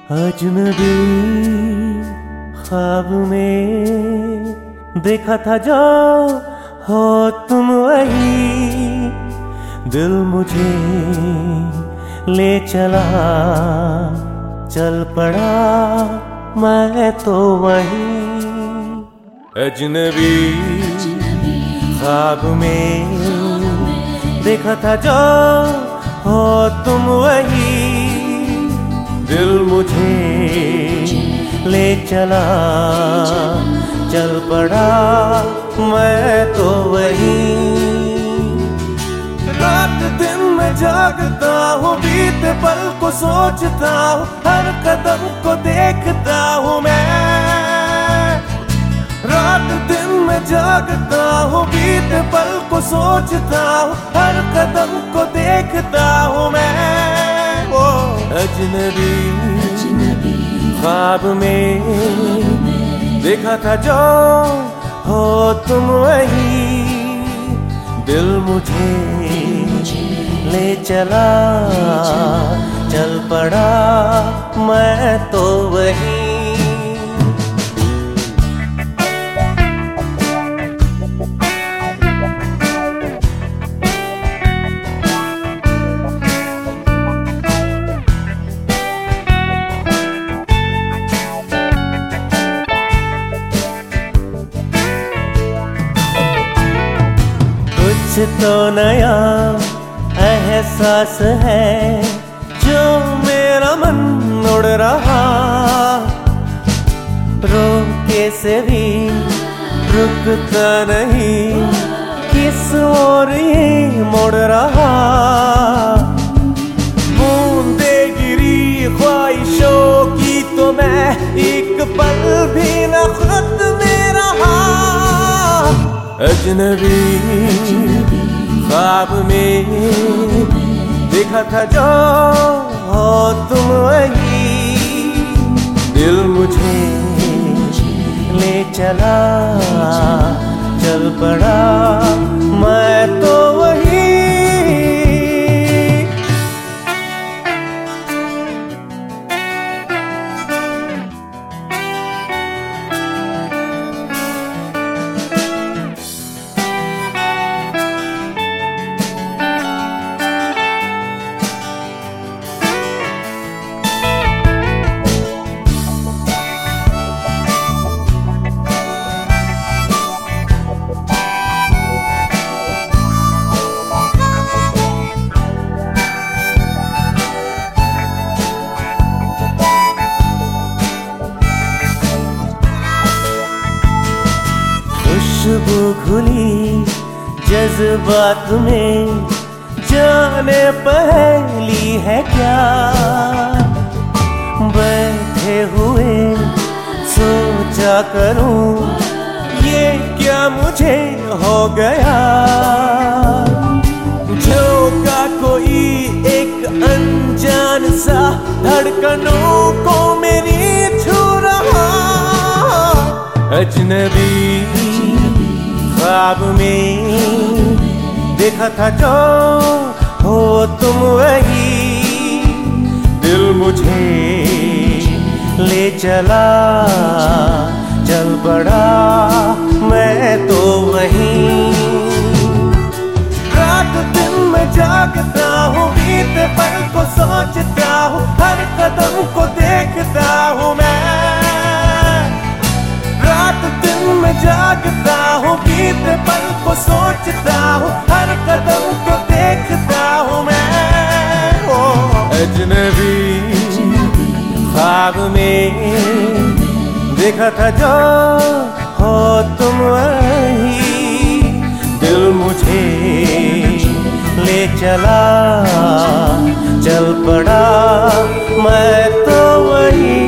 अजनबी ख्वाब में देखा था जो हो तुम वही, दिल मुझे ले चला, चल पड़ा मैं तो वही। अजनबी ख्वाब में देखा था जो हो तुम वही, दिल मुझे ले चला, चल पड़ा मैं तो वही। रात दिन में जागता हूँ, बीते पल को सोचता हूँ, हर कदम को देखता हूँ मैं। रात दिन में जागता हूँ, बीते पल को सोचता हूँ, हर कदम को देखता हूँ मैं। वो अजनबी ख्वाब में देखा था जो हो तुम वही, दिल मुझे ले चला, चल पड़ा मैं तो वही। कुछ तो नया एहसास है जो मेरा मन उड़ रहा, रोके से भी रुकता नहीं, किस ओर ये मुड़ रहा। बूंदे गिरी ख्वाहिशों की तो मैं एक पल भी न खुद में रहा। अजनबी ख्वाब में देखा था जो हो तुम वही, दिल मुझे ले चला, चल पड़ा मैं तो वही। खुशबू घुली जज्बात में, जाने पहली है क्या, बैठे हुए सोचा करूं ये क्या मुझे हो गया। झोंका कोई एक अनजान सा, धड़कनों को मेरी छू रहा। अजनबी ख्वाब में देखा था जो हो तुम वही, दिल मुझे ले चला, चल पड़ा मैं तो वही। रात दिन में जागता हूँ, बीते पल को सोचता हूँ, हर कदम को देखता हूँ मैं। रात दिन में जागता हूँ, बीते पल को सोचता हूँ, हर कदम को देखता हूँ मैं। ओ अजनबी ख्वाब में देखा था जो हो तुम वही, दिल मुझे ले चला, चल पड़ा मैं तो वही।